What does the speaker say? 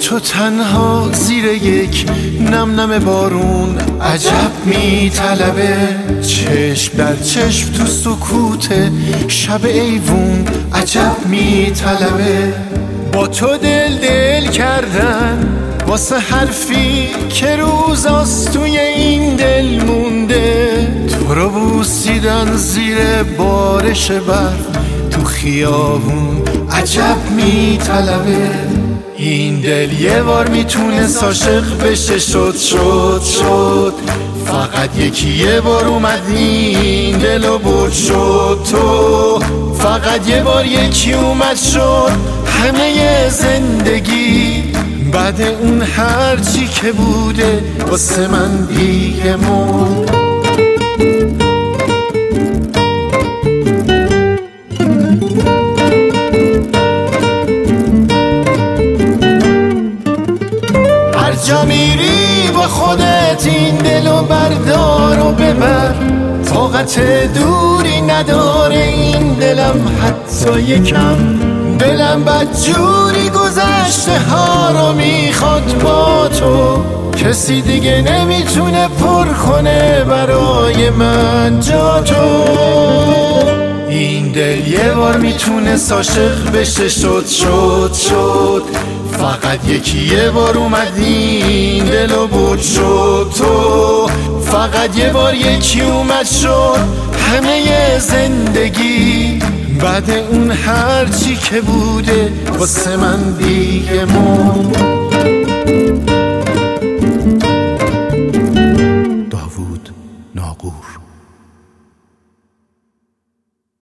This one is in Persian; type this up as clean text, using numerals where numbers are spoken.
تو تنها زیر یک نم نم بارون عجب میطلبه، چشم در چشم تو سکوت شب ایوون عجب میطلبه. با تو دل دل کردن واسه حرفی که روزاست توی این دل مونده، تو رو بوسیدن زیر بارش برف تو خیابون عجب میطلبه. این دل یه بار میتونست عاشق بشه، شد فقط یکی یه بار اومد این دل و برد شد. تو فقط یه بار یکی اومد شد همه زندگی، بعد اون هرچی که بوده واسه من دیگه مرد. هر جا میری با خودت این دلو بردار و ببر، طاقت دوری نداره این دلم حتی یکم. دلم بدجوری گذشته ها رو میخواد با تو، کسی دیگه نمیتونه پر کنه برای من جا تو. این دل یه بار میتونست عاشق بشه، شد فقط یکی یه بار اومد این دل و برد شد. تو فقط یه بار یکی اومد شد همه زندگی، بعد اون هرچی که بوده واسه من دیگه مرد. داوود ناقور.